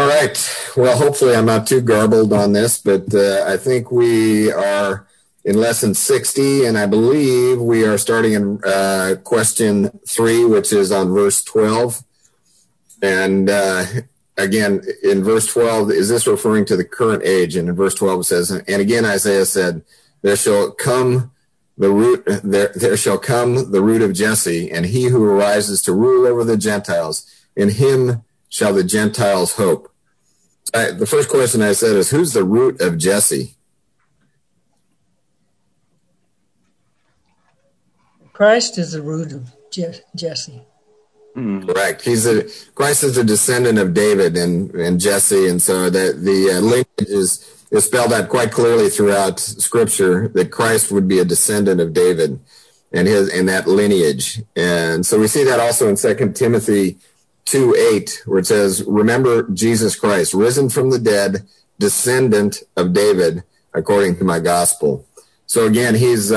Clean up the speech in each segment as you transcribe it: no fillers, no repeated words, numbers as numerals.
right. Well, hopefully I'm not too garbled on this, but I think we are in lesson 60, and I believe we are starting in question 3, which is on verse 12. And again, in verse 12, is this referring to the current age? And in verse 12 it says, and again Isaiah said, there shall come the root of Jesse, and he who arises to rule over the Gentiles. In him shall the Gentiles hope. The first question I said is, who's the root of Jesse? Christ is the root of Jesse. Correct. Christ is a descendant of David and Jesse, and so the lineage is spelled out quite clearly throughout Scripture that Christ would be a descendant of David and that lineage. And so we see that also in 2 Timothy 2:8, where it says, remember Jesus Christ, risen from the dead, descendant of David, according to my gospel. So again, he's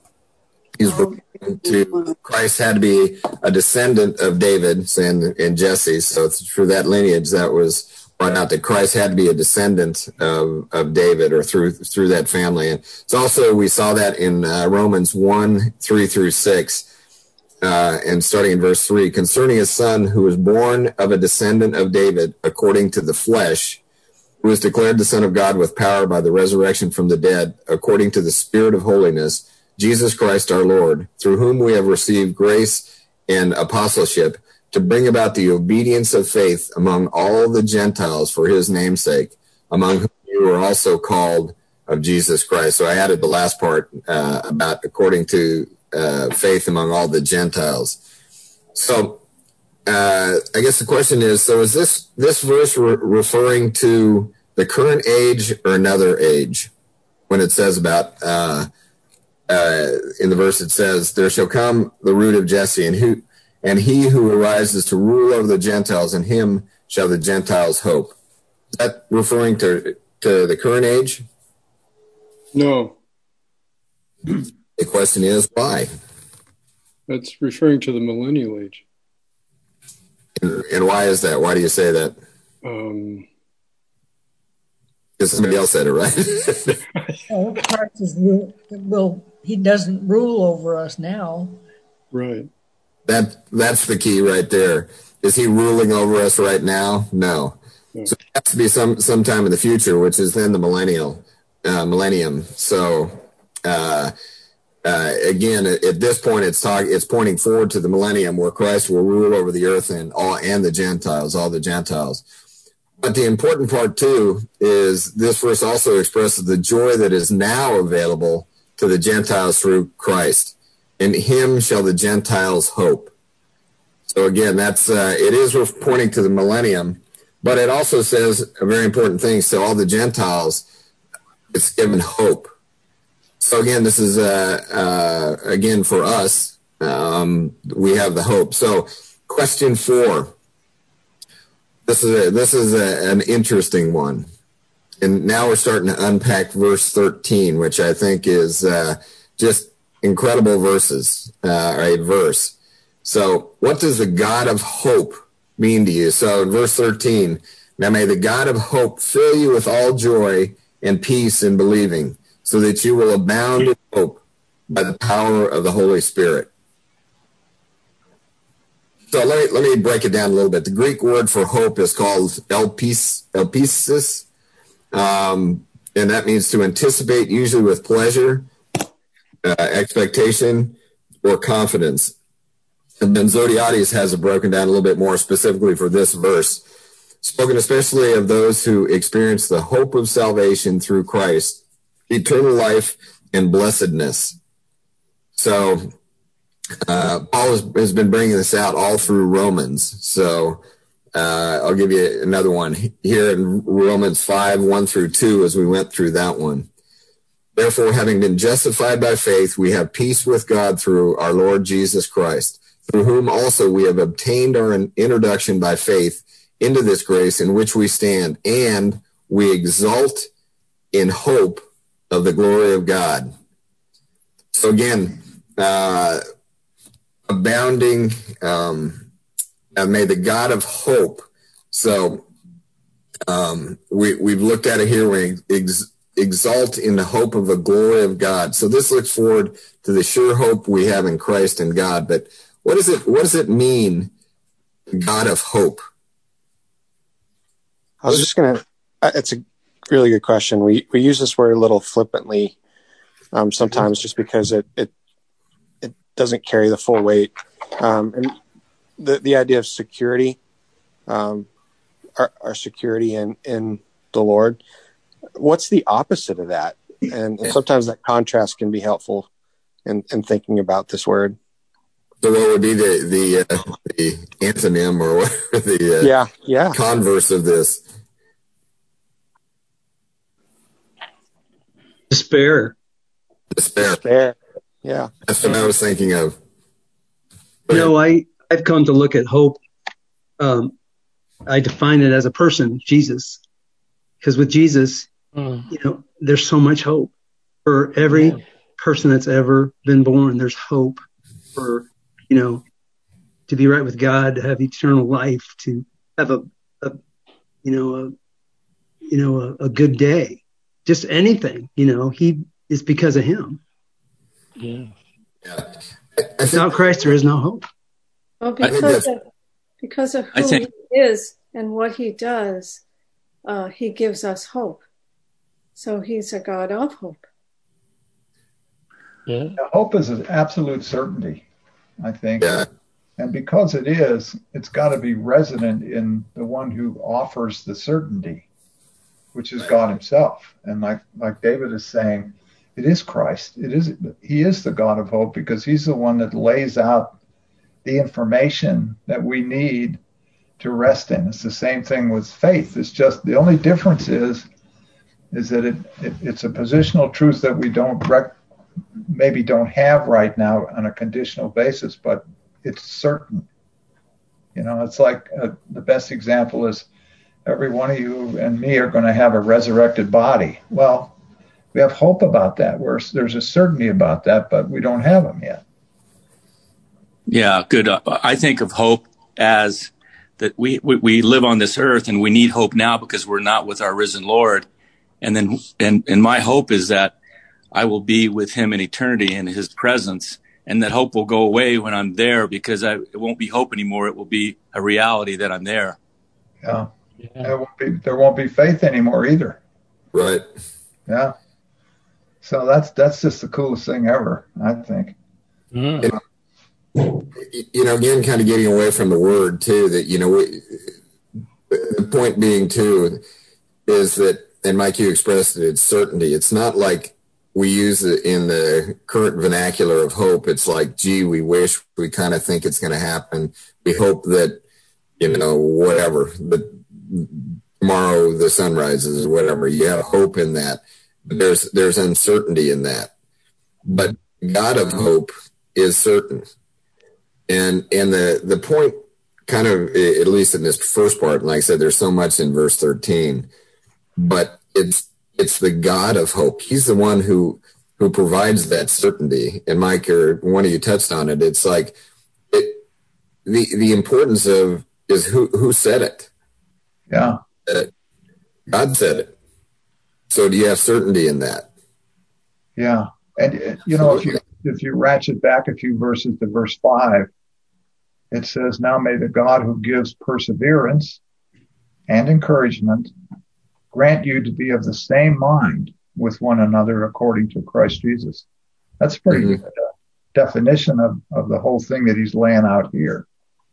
to Christ had to be a descendant of David and Jesse. So through that lineage, that was brought out that Christ had to be a descendant of David, or through that family. And so also we saw that in Romans 1:3-6. And starting in verse 3, concerning his son who was born of a descendant of David according to the flesh, who was declared the Son of God with power by the resurrection from the dead, according to the Spirit of holiness, Jesus Christ our Lord, through whom we have received grace and apostleship to bring about the obedience of faith among all the Gentiles for his name's sake, among whom you are also called of Jesus Christ. So I added the last part about according to faith among all the Gentiles. So I guess the question is, so is this verse referring to the current age or another age? When it says about, in the verse it says, there shall come the root of Jesse, and he who arises to rule over the Gentiles, in him shall the Gentiles hope. Is that referring to the current age? No. The question is, why? That's referring to the millennial age. And why is that? Why do you say that? Because somebody else said it, right? He doesn't rule over us now. Right. That's the key right there. Is he ruling over us right now? No. So it has to be sometime in the future, which is then the millennium. So again, at this point, it's pointing forward to the millennium, where Christ will rule over the earth and all the Gentiles. But the important part too is this verse also expresses the joy that is now available to the Gentiles through Christ. In him shall the Gentiles hope. So again, that's it is pointing to the millennium, but it also says a very important thing. So all the Gentiles, it's given hope. So again, this is again for us. We have the hope. So question 4. This is an interesting one, and now we're starting to unpack verse 13, which I think is just incredible verses, a verse. So what does the God of hope mean to you? So in verse 13, now may the God of hope fill you with all joy and peace in believing, so that you will abound in hope by the power of the Holy Spirit. So let me break it down a little bit. The Greek word for hope is called elpisis, and that means to anticipate, usually with pleasure, expectation, or confidence. And then Zodhiates has it broken down a little bit more specifically for this verse, spoken especially of those who experience the hope of salvation through Christ, eternal life, and blessedness. So Paul has been bringing this out all through Romans. So I'll give you another one here in Romans 5:1-2 as we went through that one. Therefore, having been justified by faith, we have peace with God through our Lord Jesus Christ, through whom also we have obtained our introduction by faith into this grace in which we stand, and we exult in hope of the glory of God. So again, abounding, may the God of hope. So We've looked at it here. We exalt in the hope of the glory of God. So this looks forward to the sure hope we have in Christ and God. But what does it mean, God of hope? I was just going to, it's a really good question. We use this word a little flippantly sometimes just because it doesn't carry the full weight. And the idea of security, our security in the Lord, what's the opposite of that? And sometimes that contrast can be helpful in thinking about this word. So what would be the antonym or the converse of this? Despair. Yeah. That's what I was thinking of. I've come to look at hope. I define it as a person, Jesus, because with Jesus, there's so much hope for every person that's ever been born. There's hope for, to be right with God, to have eternal life, to have a good day, just anything, he is because of him. Yeah. Without Christ, there is no hope. Well, because of who he is and what he does, he gives us hope. So he's a God of hope. Yeah. Now, hope is an absolute certainty, I think. Yeah. And because it is, it's got to be resident in the one who offers the certainty, which is God himself. And like David is saying, it is Christ. He is the God of hope because he's the one that lays out the information that we need to rest in. It's the same thing with faith. It's just the only difference is that it's a positional truth that we maybe don't have right now on a conditional basis, but it's certain. It's like the best example is every one of you and me are going to have a resurrected body. Well, we have hope about that. There's a certainty about that, but we don't have them yet. Yeah, good. I think of hope as that we live on this earth and we need hope now because we're not with our risen Lord. And my hope is that I will be with him in eternity in his presence, and that hope will go away when I'm there because it won't be hope anymore. It will be a reality that I'm there. Yeah. There won't be faith anymore either. Right. Yeah. So that's just the coolest thing ever, I think. Mm. Again, kind of getting away from the word too, that, the point being too, is that, and Mike, you expressed it, it's certainty. It's not like we use it in the current vernacular of hope. It's like, gee, we wish, we kind of think it's going to happen. We hope that, whatever, that tomorrow the sun rises or whatever. You have hope in that. But there's uncertainty in that. But God of hope is certain. And the point kind of, at least in this first part, and like I said, there's so much in verse 13, but it's the God of hope. He's the one who provides that certainty. And Mike, or one of you touched on it. It's like the importance of is who said it. Yeah. God said it. So do you have certainty in that? Yeah. And, if you ratchet back a few verses to verse 5, it says, now may the God who gives perseverance and encouragement grant you to be of the same mind with one another according to Christ Jesus. That's a pretty good definition of the whole thing that he's laying out here.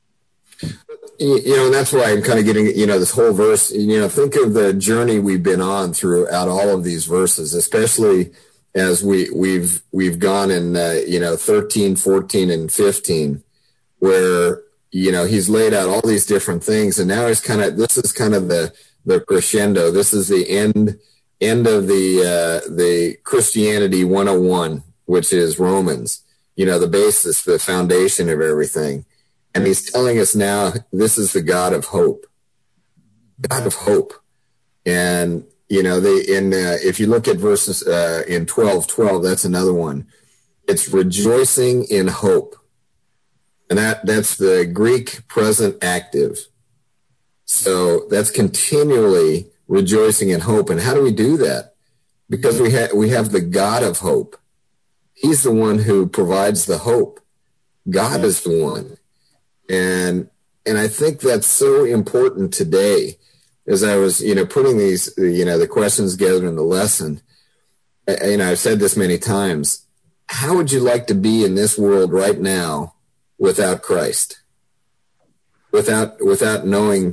And that's why I'm kind of getting, this whole verse, think of the journey we've been on throughout all of these verses, especially as we've gone in, 13, 14, and 15, where, he's laid out all these different things. And now this is kind of the crescendo. This is the end of the Christianity 101, which is Romans, the basis, the foundation of everything. And he's telling us now, this is the God of hope. God of hope. And, if you look at verses in 12:12, that's another one. It's rejoicing in hope. And that's the Greek present active. So that's continually rejoicing in hope. And how do we do that? Because we have the God of hope. He's the one who provides the hope. God is the one. And I think that's so important today. As I was, putting these, the questions together in the lesson, I've said this many times. How would you like to be in this world right now without Christ? Without knowing,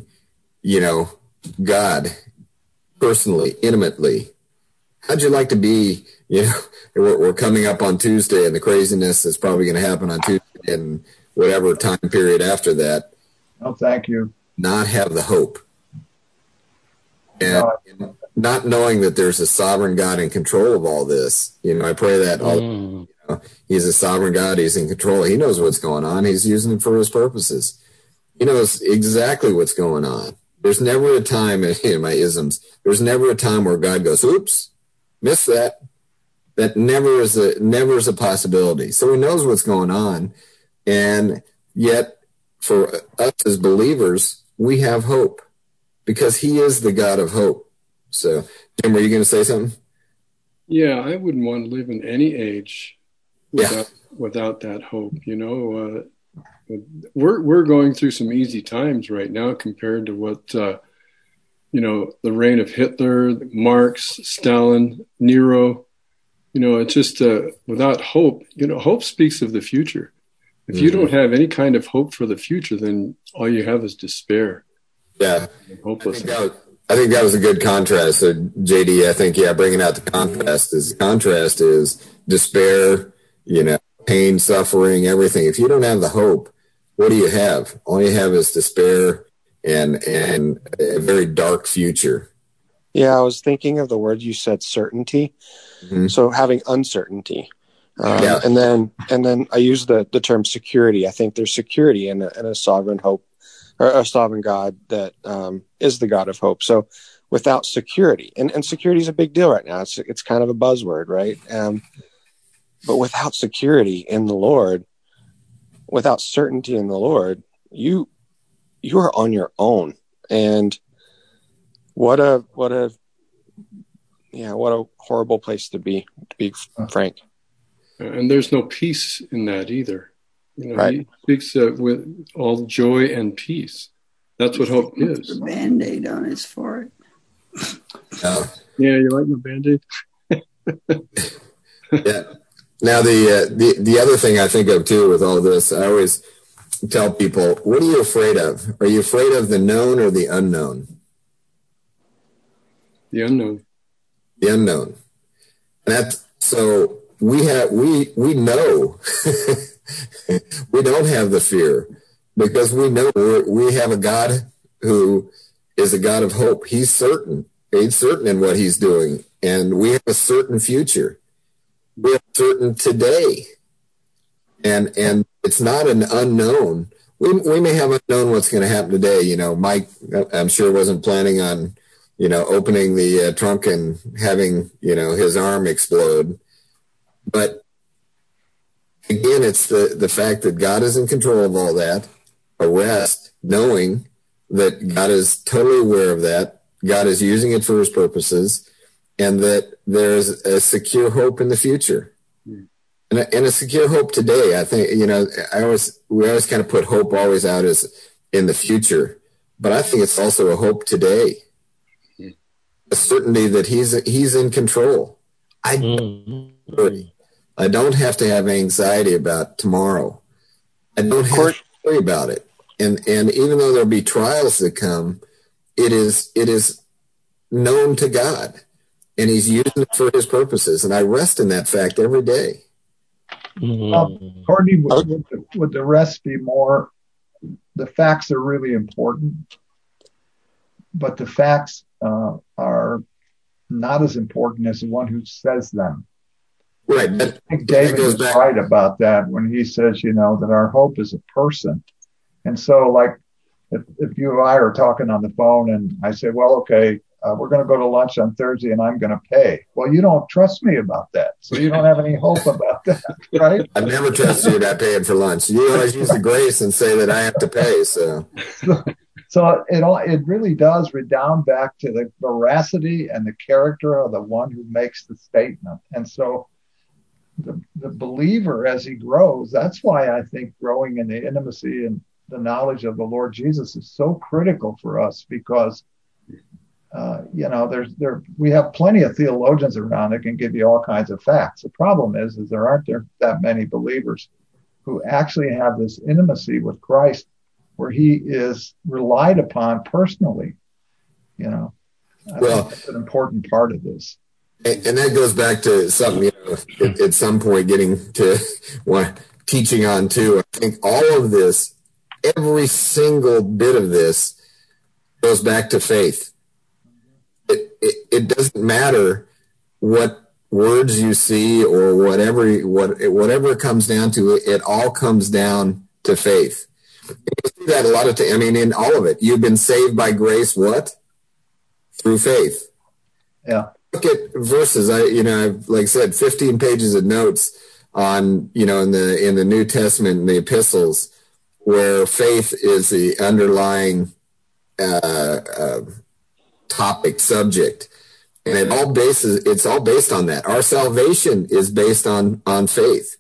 God personally, intimately? How'd you like to be, we're coming up on Tuesday, and the craziness is probably going to happen on Tuesday and whatever time period after that. Oh, thank you. Not have the hope. And not knowing that there's a sovereign God in control of all this. I pray that he's a sovereign God. He's in control. He knows what's going on. He's using it for his purposes. He knows exactly what's going on. There's never a time, in my isms, there's never a time where God goes, oops, missed that. That never is a possibility. So he knows what's going on. And yet, for us as believers, we have hope because he is the God of hope. So, Jim, were you going to say something? Yeah, I wouldn't want to live in any age without that hope. We're going through some easy times right now compared to what, the reign of Hitler, Marx, Stalin, Nero. It's just without hope. Hope speaks of the future. If you don't have any kind of hope for the future, then all you have is despair. Yeah. Hopelessness. I think that was a good contrast. So, JD, I think, bringing out the contrast is despair, pain, suffering, everything. If you don't have the hope, what do you have? All you have is despair and a very dark future. Yeah, I was thinking of the word you said, certainty. Mm-hmm. So having uncertainty. And then I use the term security. I think there's security in a sovereign hope, or a sovereign God that is the God of hope. So without security, and security is a big deal right now. It's kind of a buzzword, right? But without security in the Lord, without certainty in the Lord, you are on your own. And what a horrible place to be frank. And there's no peace in that either. Right. He speaks with all joy and peace. That's what hope is. A Band-Aid on his forehead. Yeah, you like my Band-Aid? Yeah. Now, the other thing I think of, too, with all this, I always tell people, what are you afraid of? Are you afraid of the known or the unknown? The unknown. The unknown. So we know we don't have the fear because we know we have a God who is a God of hope. He's certain. He's certain in what he's doing. And we have a certain future. We have certain today. And it's not an unknown. We may have unknown what's going to happen today. Mike, I'm sure, wasn't planning on, opening the trunk and having, his arm explode. But again, it's the fact that God is in control of all that, a rest, knowing that God is totally aware of that. God is using it for his purposes, and that there's a secure hope in the future. And a secure hope today. I think, we always kind of put hope always out as in the future, but I think it's also a hope today. A certainty that he's in control. I don't have to have anxiety about tomorrow. I don't have to worry about it. And even though there'll be trials that come, it is known to God, and he's using it for his purposes. And I rest in that fact every day. Courtney, would the rest be more? The facts are really important, but the facts are not as important as the one who says them. Right. I think David is right about that when he says, that our hope is a person. And so, like, if you and I are talking on the phone and I say, well, okay, we're going to go to lunch on Thursday and I'm going to pay. Well, you don't trust me about that. So you don't have any hope about that, right? I've never trusted you not paying for lunch. You always use the grace and say that I have to pay. So So it really does redound back to the veracity and the character of the one who makes the statement. And so the believer, as he grows, that's why I think growing in the intimacy and the knowledge of the Lord Jesus is so critical for us, because we have plenty of theologians around that can give you all kinds of facts. The problem is there aren't that many believers who actually have this intimacy with Christ where he is relied upon personally. I think that's an important part of this. And that goes back to something, at some point getting to teaching on too. I think all of this, every single bit of this goes back to faith. It doesn't matter what words you see or whatever it comes down to, it all comes down to faith. And you see that a lot of times. I mean, in all of it, you've been saved by grace, what? Through faith. Yeah. Look at verses. I've, like I said, 15 pages of notes on, in the New Testament and the epistles, where faith is the underlying topic, subject. And it's all based on that. Our salvation is based on faith.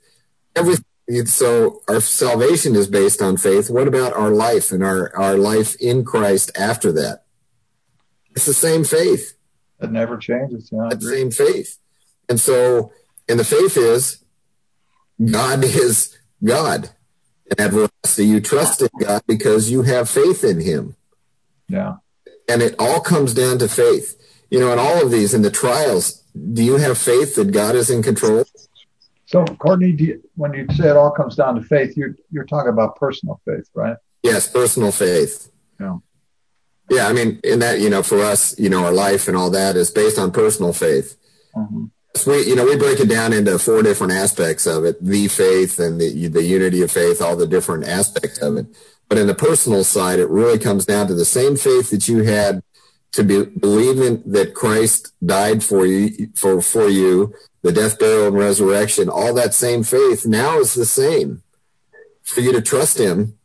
So our salvation is based on faith. What about our life and our life in Christ after that? It's the same faith. It never changes. Yeah, the same faith. And so, and the faith is God is God. And at veracity, you trust in God because you have faith in him. Yeah. And it all comes down to faith. In all of these, in the trials, do you have faith that God is in control? So, Courtney, when you say it all comes down to faith, you're talking about personal faith, right? Yes, personal faith. Yeah. Yeah, I mean, in that, for us, our life and all that is based on personal faith. Mm-hmm. So we break it down into 4 different aspects of it: the faith and the unity of faith, all the different aspects of it. But in the personal side, it really comes down to the same faith that you had to believe in, that Christ died for you, for you, the death, burial, and resurrection. All that same faith now is the same for you to trust him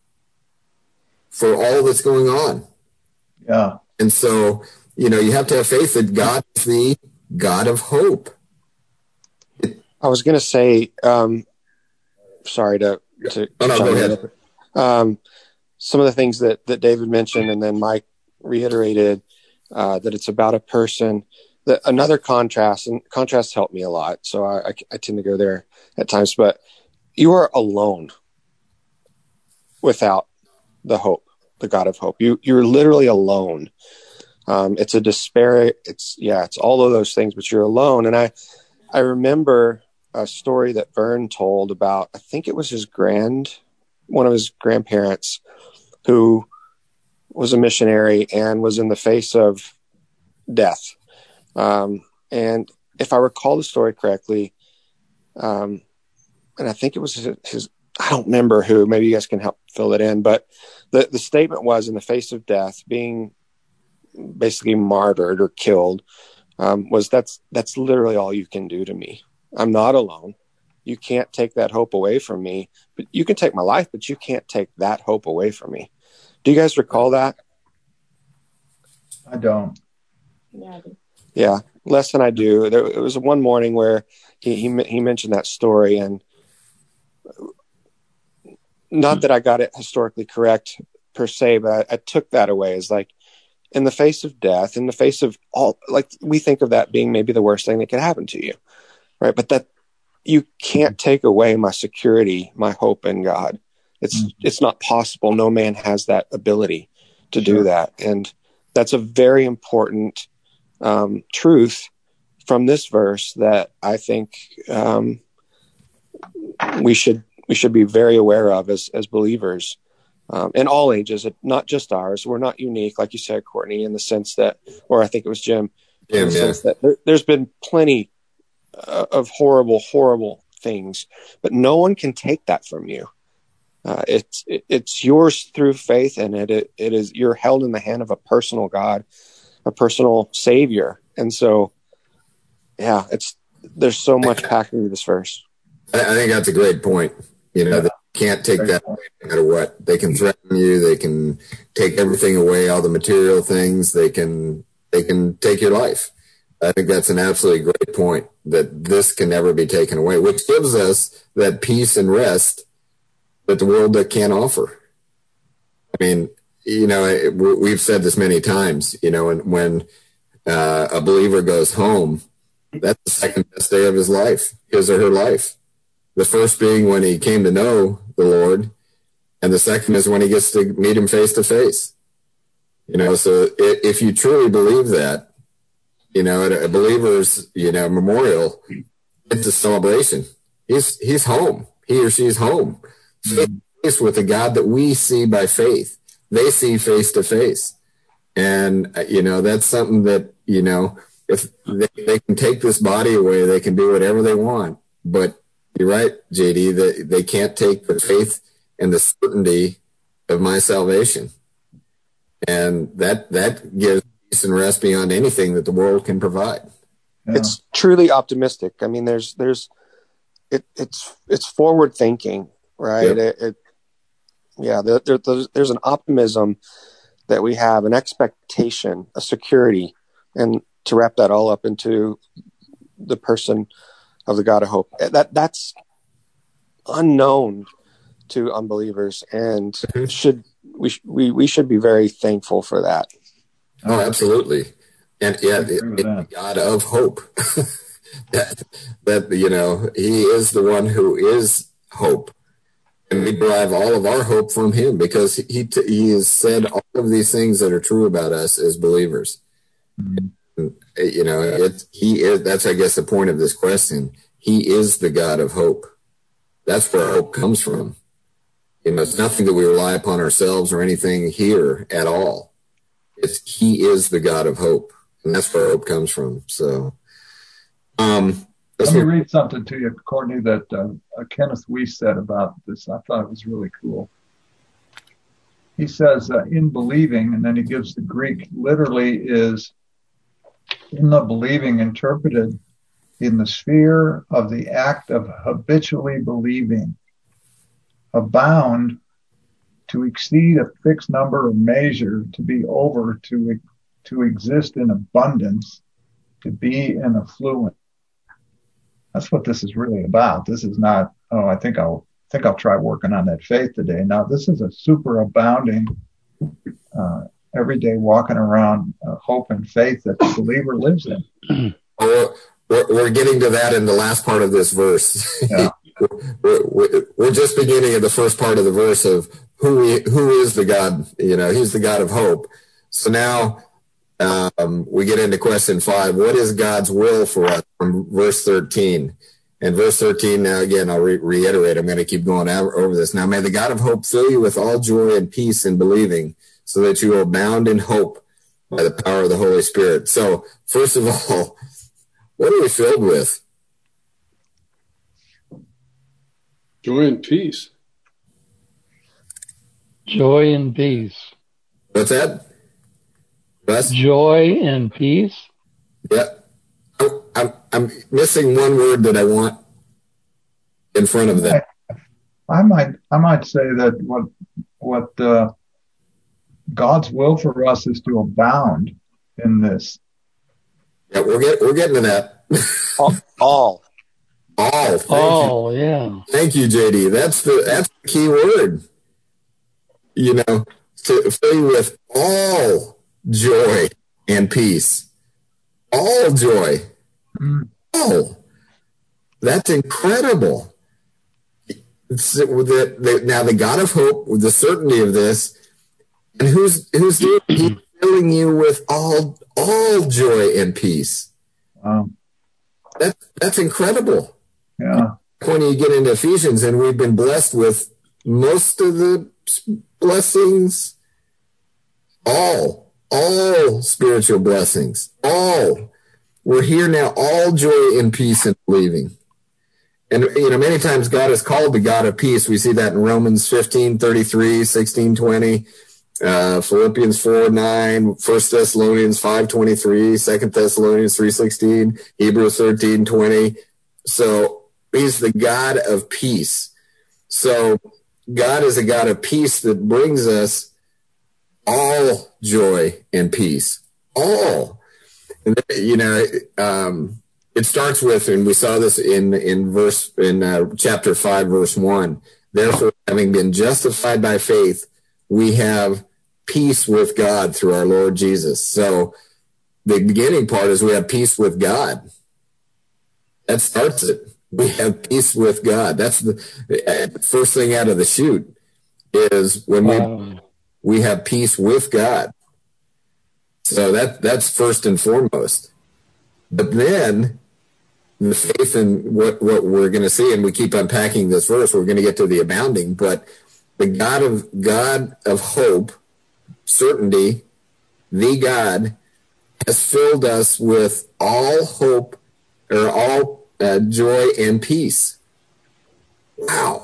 for all that's going on. Yeah. And so, you have to have faith that God is the God of hope. I was going to say, sorry to go ahead. Some of the things that David mentioned, and then Mike reiterated, that it's about a person. Another contrast, and contrasts help me a lot, so I tend to go there at times, but you are alone without the hope, the God of hope. You're literally alone. It's a despair. It's all of those things, but you're alone. And I remember a story that Vern told about, I think it was one of his grandparents, who was a missionary and was in the face of death. And if I recall the story correctly, and I think it was his, I don't remember who, maybe you guys can help fill it in, but the statement was, in the face of death, being basically martyred or killed, was that's literally all you can do to me. I'm not alone. You can't take that hope away from me, but you can take my life, but you can't take that hope away from me. Do you guys recall that? I don't. Yeah, less than I do. It was one morning where he mentioned that story, and not that I got it historically correct per se, but I took that away as like, in the face of death, in the face of all, like, we think of that being maybe the worst thing that could happen to you, right? But that you can't take away my security, my hope in God. It's not possible. No man has that ability to do that. And that's a very important truth from this verse that I think we should be very aware of as believers, in all ages, not just ours. We're not unique, like you said, Courtney, in the sense that, or I think it was Jim, in the sense that there's been plenty of horrible things, but no one can take that from you. It's yours through faith, and it is, you're held in the hand of a personal God, a personal Savior. And so, there's so much packed into this verse. I think that's a great point. Can't take that away no matter what. They can threaten you. They can take everything away, all the material things. They can take your life. I think that's an absolutely great point, that this can never be taken away, which gives us that peace and rest that the world can't offer. I mean, we've said this many times, when a believer goes home, that's the second best day of his life, his or her life. The first being when he came to know the Lord, and the second is when he gets to meet him face to face. So if you truly believe that, at a believer's, memorial, it's a celebration. He's home. He or she's home. Face with the God that we see by faith. They see face to face. And, that's something that, if they can take this body away, they can do whatever they want. But you're right, JD, that they can't take the faith and the certainty of my salvation. And that gives peace and rest beyond anything that the world can provide. Yeah. It's truly optimistic. I mean, it's forward thinking, right? Yep. There's an optimism that we have, an expectation, a security, and to wrap that all up into the person of the God of hope, that's unknown to unbelievers, and we should be very thankful for that. Oh, absolutely. And the God of hope. that he is the one who is hope. And we derive all of our hope from him, because he has said all of these things that are true about us as believers. Mm-hmm. He is, that's, I guess, the point of this question. He is the God of hope. That's where hope comes from. It's nothing that we rely upon ourselves or anything here at all. He is the God of hope, and that's where hope comes from. So, let me read something to you, Courtney, that Kenneth Weiss said about this. I thought it was really cool. He says, in believing, and then he gives the Greek, literally is in the believing, interpreted in the sphere of the act of habitually believing, abound, to exceed a fixed number or measure, to be over, to exist in abundance, to be in affluence. That's what this is really about. This is not, I think I'll try working on that faith today. Now, this is a super abounding, every day walking around hope and faith that the believer lives in. We're getting to that in the last part of this verse. Yeah. We're just beginning at the first part of the verse of who is the God. He's the God of hope. So now we get into question 5. What is God's will for us from verse 13? And verse 13, now again, I'll reiterate, I'm going to keep going over this. Now, may the God of hope fill you with all joy and peace in believing, so that you will abound in hope by the power of the Holy Spirit. So, first of all, what are we filled with? Joy and peace. Joy and peace. What's that? Russ? Joy and peace. Yeah. I'm missing one word that I want in front of that. I might say that what God's will for us is to abound in this. Yeah, we're getting to that. All. Thank you. Yeah. Thank you, JD. That's the key word. To fill you with all joy and peace. All joy. Oh, that's incredible. Now the God of hope, with the certainty of this, and who's doing it? He's filling you with all joy and peace. That's incredible. Yeah. When you get into Ephesians, and we've been blessed with most of the blessings, all spiritual blessings, all. We're here now, all joy and peace in believing. And, many times God is called the God of peace. We see that in Romans 15:33, 16:20, Philippians 4:9, 1 Thessalonians 5:23, 2 Thessalonians 3:16, Hebrews 13:20. So he's the God of peace. So God is a God of peace that brings us all joy and peace. All. You know, it starts with, and we saw this in chapter 5, verse 1. Therefore, having been justified by faith, we have peace with God through our Lord Jesus. So the beginning part is we have peace with God. That starts it. We have peace with God. That's the first thing out of the chute is when we have peace with God. So that's first and foremost. But then the faith in what we're going to see, and we keep unpacking this verse, we're going to get to the abounding, but the God of hope, certainty, the God, has filled us with all hope, or all joy and peace. Wow.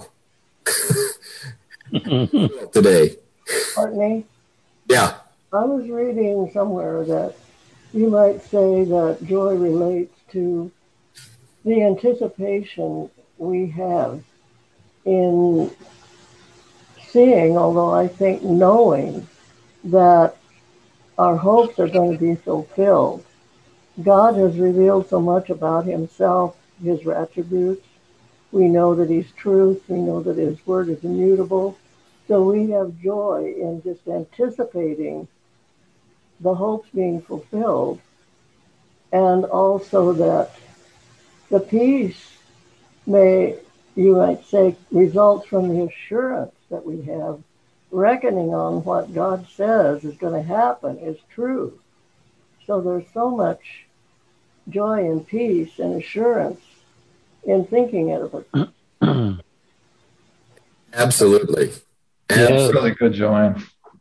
Today. Courtney? Yeah. I was reading somewhere that you might say that joy relates to the anticipation we have in seeing, although I think knowing, that our hopes are going to be fulfilled. God has revealed so much about himself, his attributes. We know that he's truth. We know that his word is immutable. So we have joy in just anticipating the hopes being fulfilled, and also that the peace you might say, results from the assurance that we have, reckoning on what God says is going to happen is true. So there's so much joy and peace and assurance in thinking of it. Absolutely. That's really good, Joanne.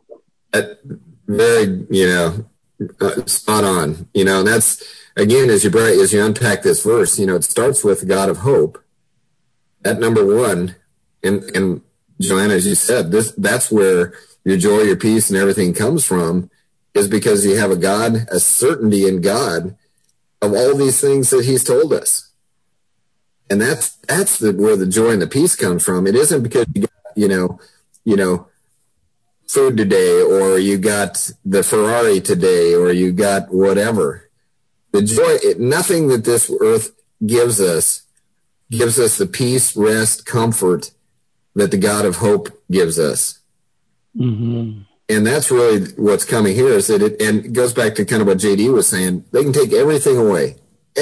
Very, spot on. And that's, again, as you unpack this verse, it starts with the God of hope. At number one, and Joanna, as you said, that's where your joy, your peace, and everything comes from, is because you have a certainty in God of all these things that he's told us. And that's where the joy and the peace comes from. It isn't because you got, food today, or you got the Ferrari today, or you got whatever. The joy, nothing that this earth gives us the peace, rest, comfort that the God of hope gives us. Mm-hmm. And that's really what's coming here, is that it goes back to kind of what JD was saying. They can take everything away,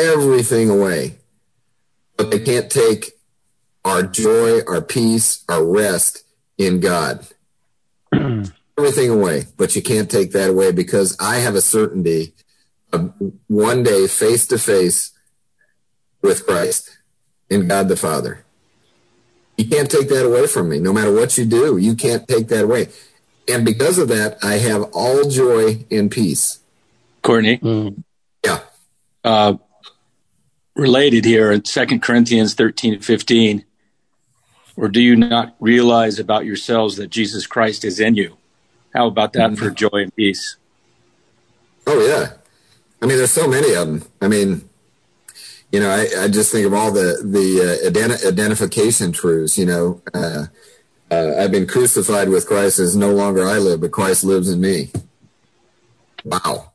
but they can't take our joy, our peace, our rest in God. Everything away, but you can't take that away, because I have a certainty of one day face to face with Christ and God the Father. You can't take that away from me. No matter what you do, you can't take that away. And because of that, I have all joy and peace. Courtney? Yeah. Related here in 2 Corinthians 13:15, or do you not realize about yourselves that Jesus Christ is in you? How about that for joy and peace? Oh, yeah. I mean, there's so many of them. I mean, I just think of all the identification truths, I've been crucified with Christ, as no longer I live, but Christ lives in me. Wow.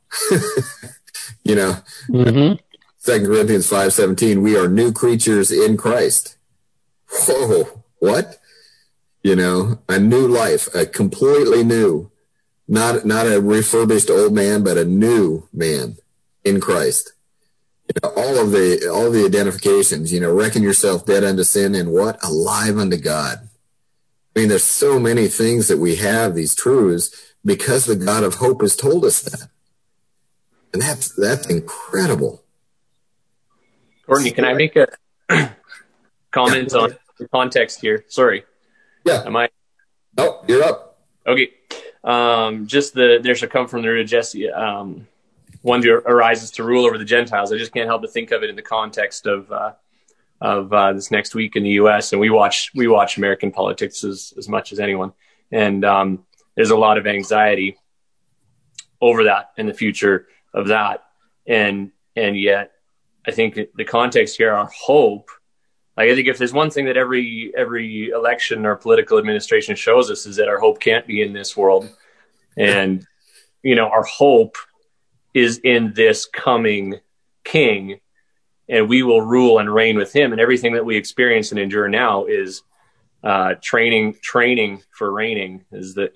2 Corinthians 5:17, we are new creatures in Christ. Whoa, what? A new life, a completely new, not a refurbished old man, but a new man in Christ. All the identifications, reckon yourself dead unto sin and what? Alive unto God. I mean, there's so many things that we have, these truths, because the God of hope has told us that. And that's incredible. Courtney, can I make a comment on the context here? Sorry. Yeah. Am I? Oh, you're up. Okay. Just there shall come from the root of Jesse, one who arises to rule over the Gentiles. I just can't help but think of it in the context of this next week in the U.S. And we watch American politics as much as anyone. And there's a lot of anxiety over that and the future of that. And yet I think the context here, our hope, Like, I think if there's one thing that every election or political administration shows us is that our hope can't be in this world. And, our hope is in this coming king, and we will rule and reign with him. And everything that we experience and endure now is training for reigning, is that,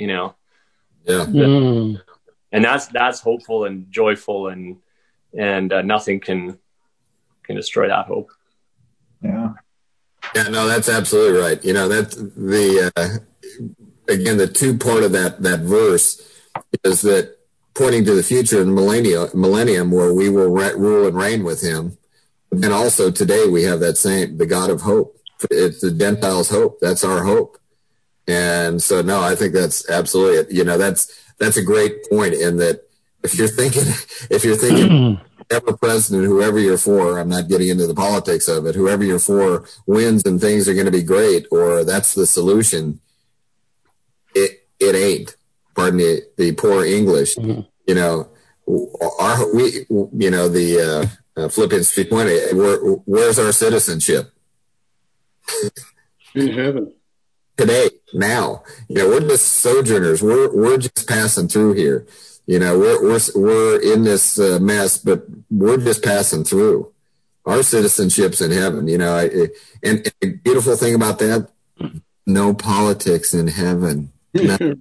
and that's hopeful and joyful, and nothing can destroy that hope. Yeah. Yeah, no, that's absolutely right. That's again, the 2 part of that verse is that pointing to the future and millennium where we will rule and reign with him. And also today we have the God of hope. It's the Gentiles' hope. That's our hope. And so, no, I think that's absolutely it. That's a great point in that if you're thinking whoever president, whoever you're for, I'm not getting into the politics of it, whoever you're for wins and things are going to be great, or that's the solution, it ain't. Pardon the poor English. The Philippians 3:20, where's our citizenship? In heaven. Today, now. We're just sojourners. We're just passing through here. We're in this mess, but we're just passing through. Our citizenship's in heaven. And the beautiful thing about that, no politics in heaven. There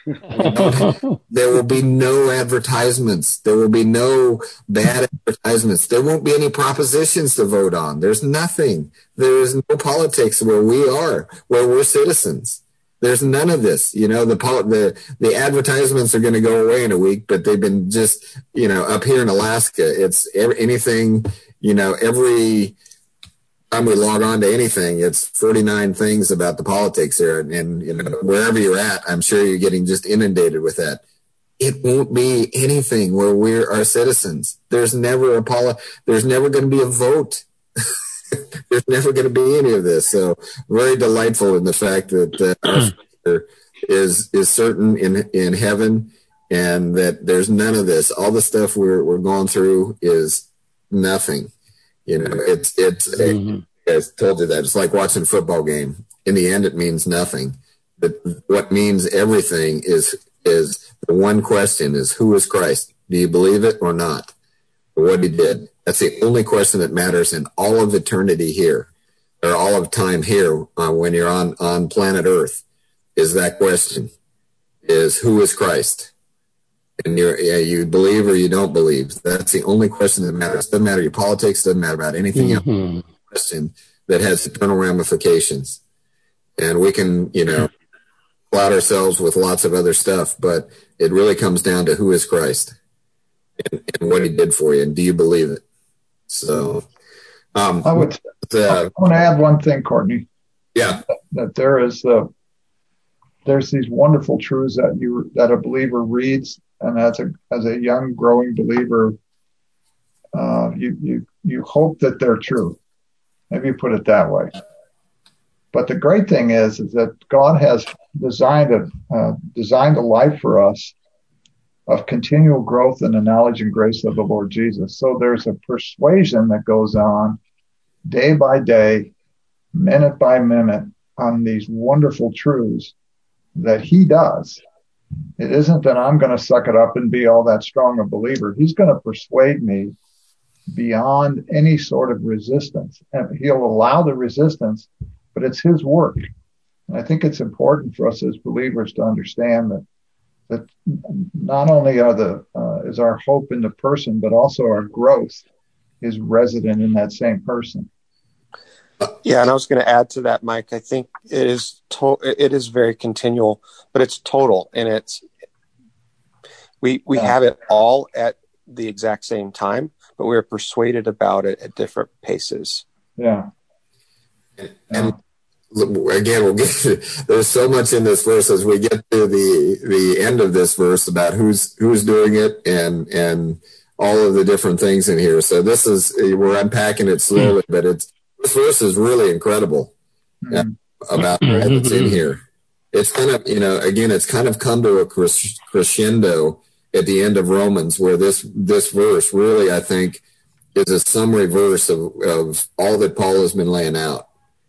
will be no advertisements. There will be no bad advertisements. There won't be any propositions to vote on. There's nothing. There is no politics where we are, where we're citizens. There's none of this. The advertisements are going to go away in a week, but they've been just, up here in Alaska, it's anything, every time we log on to anything, it's 49 things about the politics there. And wherever you're at, I'm sure you're getting just inundated with that. It won't be anything where we're our citizens. There's never there's never going to be a vote. There's never going to be any of this. So very delightful in the fact that our future is certain in heaven, and that there's none of this. All the stuff we're going through is nothing. It's I told you that it's like watching a football game. In the end, it means nothing. But what means everything is the one question is, who is Christ? Do you believe it or not? Or what he did? That's the only question that matters in all of eternity here, or all of time here when you're on planet Earth, is that question, is who is Christ? And you believe or you don't believe. That's the only question that matters. Doesn't matter your politics, doesn't matter about anything else. Question that has eternal ramifications. And we can, cloud ourselves with lots of other stuff, but it really comes down to who is Christ and what he did for you. And do you believe it? So I want to add one thing, Courtney. Yeah. That there's these wonderful truths that a believer reads, and as a young growing believer, you hope that they're true. Maybe you put it that way. But the great thing is that God has designed a life for us of continual growth in the knowledge and grace of the Lord Jesus. So there's a persuasion that goes on day by day, minute by minute, on these wonderful truths that he does. It isn't that I'm going to suck it up and be all that strong a believer. He's going to persuade me beyond any sort of resistance. And he'll allow the resistance, but it's his work. And I think it's important for us as believers to understand that not only is our hope in the person, but also our growth is resident in that same person. Yeah, and I was going to add to that, Mike. I think it is very continual, but it's total, and we have it all at the exact same time, but we're persuaded about it at different paces. Yeah. And again, we'll get to, there's so much in this verse as we get to the end of this verse about who's doing it and all of the different things in here. So we're unpacking it slowly, but this verse is really incredible about all that's in here. It's kind of, again, it's kind of come to a crescendo at the end of Romans, where this verse really, I think, is a summary verse of all that Paul has been laying out.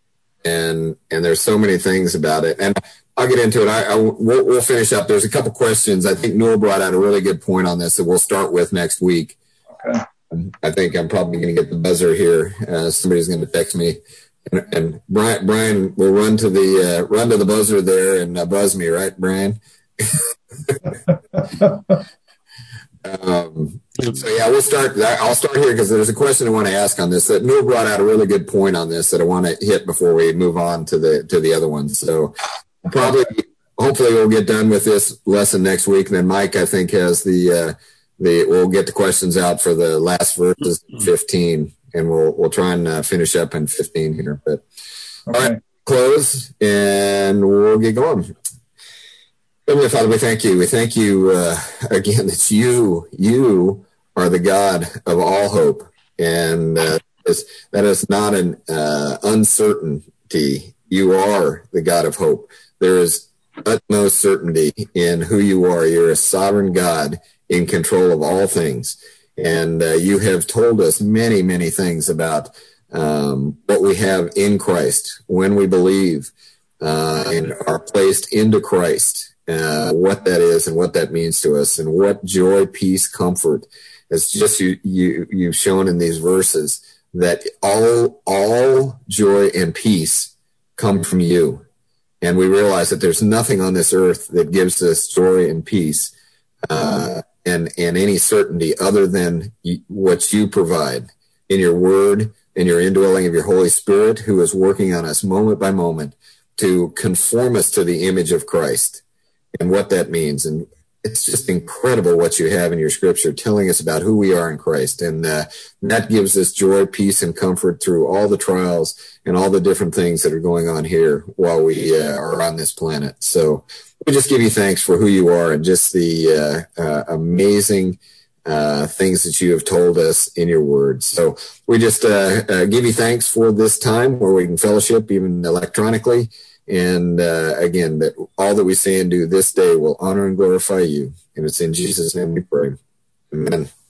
and there's so many things about it. And I'll get into it. We'll finish up. There's a couple questions. I think Noah brought out a really good point on this that we'll start with next week. Okay. I think I'm probably going to get the buzzer here. Somebody's going to text me, and Brian will run to the buzzer there and buzz me, right, Brian? So yeah, we'll start. I'll start here because there's a question I want to ask on this. That Noah brought out a really good point on this that I want to hit before we move on to the other ones. So hopefully we'll get done with this lesson next week. And then Mike, I think, has we'll get the questions out for the last verses 15, and we'll try and finish up in 15 here. But okay. All right, close and we'll get going. Heavenly Father, we thank you. We thank you again that you are the God of all hope, and that is not an uncertainty. You are the God of hope. There is utmost certainty in who you are. You're a sovereign God in control of all things, and you have told us many, many things about what we have in Christ when we believe and are placed into Christ. What that is and what that means to us, and what joy, peace, comfort. It's just you've shown in these verses that all joy and peace come from you, and we realize that there's nothing on this earth that gives us joy and peace and any certainty other than what you provide in your Word, in your indwelling of your Holy Spirit, who is working on us moment by moment to conform us to the image of Christ. And what that means. And it's just incredible what you have in your scripture telling us about who we are in Christ. And that gives us joy, peace, and comfort through all the trials and all the different things that are going on here while we are on this planet. So we just give you thanks for who you are and just the amazing things that you have told us in your word. So we just give you thanks for this time where we can fellowship even electronically. And again, that all that we say and do this day will honor and glorify you. And it's in Jesus' name we pray. Amen.